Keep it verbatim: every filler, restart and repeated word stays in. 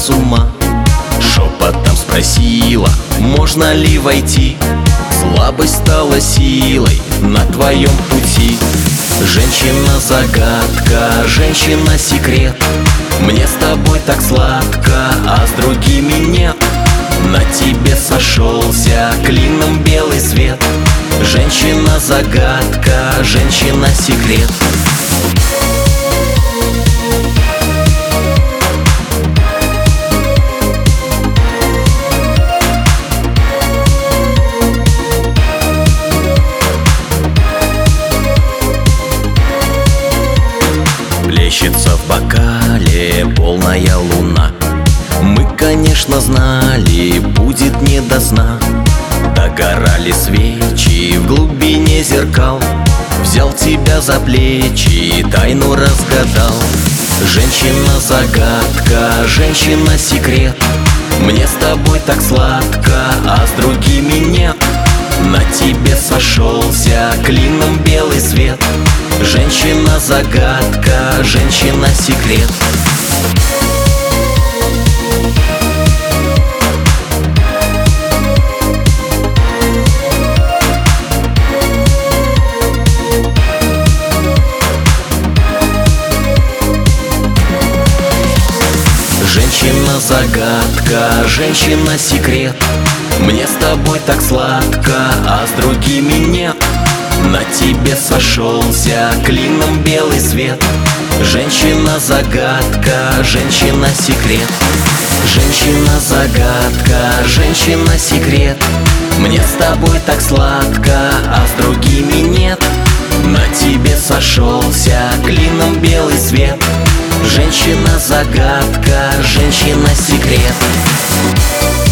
с ума. Шепотом спросила, можно ли войти. Слабость стала силой на твоем пути. Женщина-загадка, женщина-секрет. Мне с тобой так сладко, а с другими нет. На тебе сошелся клином белый свет. Женщина-загадка, женщина-секрет. Плещется в бокале полная луна. Мы, конечно, знали, будет не до сна. Догорали свечи в глубине зеркал. Взял тебя за плечи, тайну разгадал. Женщина-загадка, женщина-секрет. Мне с тобой так сладко, а с другими нет. На тебе сошелся клином белый свет. Женщина-загадка, женщина-секрет. Женщина-загадка, женщина-секрет. Мне с тобой так сладко, а с другими нет. На тебе сошелся клином белый свет. Женщина-загадка, женщина-секрет. Женщина-загадка, женщина-секрет. Мне с тобой так сладко, а с другими нет. На тебе сошелся клином белый свет. Женщина-загадка, женщина-секрет.